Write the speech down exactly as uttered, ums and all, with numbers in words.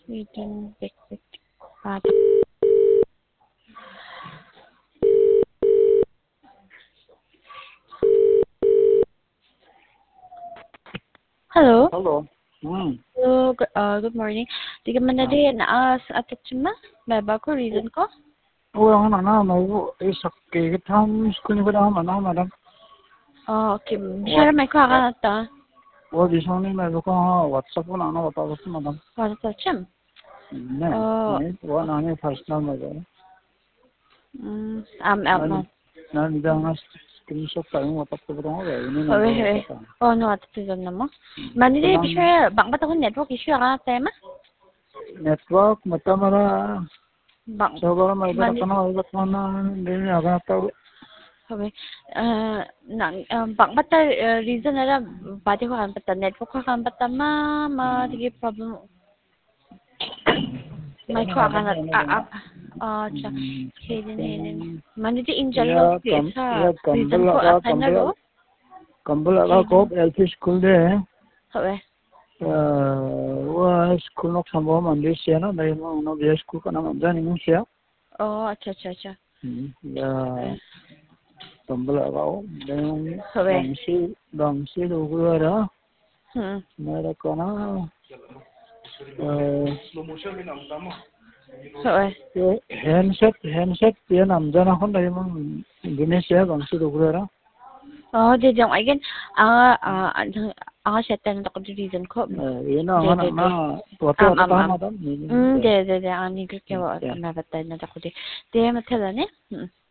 Sweden, Bexit. Hello. Hello. Hmm. Hello. Good, uh, good morning. Di ka man na di na atat chuma? Baba ko reason ko? Oh, ang ano, may isak kaya tam school ni ba naman na madam. Oh, okay. Bishara may kwa ka na ta. Oh, di sa ni may ko WhatsApp ko na ano bata ko madam. Para sa chum. Ne. Oh. Ne, wa na ni first na mo. Mm, um, um, Na ni da na screenshot tayo WhatsApp ko daw eh. Ini oh, na. eh, oh, no, atat chum na mo. Mani di bishara bang bata ko network issue ka na tema? Network mata mara. Bang. So bara may ba kana ulat mo na hindi na aga ta. Okay. Uh, nang um, bang bata uh, reason na bati ko kan bata network ko kan bata ma ma dige problem. May kwa ka na ah ah cha kaya din mani di injal lo sa reason ko atan na ro. कंबल लगा को LP school दे Okay. वो school नो संभव मंदिर से ना नहीं वो उन्होंने बे स्कूल का नाम जानी नहीं किया Oh, अच्छा अच्छा अच्छा. या कंबल लगाओ Okay. दमसी दमसी लोग वाला Hmm. मेरा को ना Okay. हैंडसेट हैंडसेट ये नाम जाना कौन नहीं वो गिने से दमसी लोग वाला Oh, di jong again ang ah ang setan ko di reason ko. ये ना ना ना तो तो तो हम आता Hmm, de de de ani ko ko ma batay na ko di. De matela ne.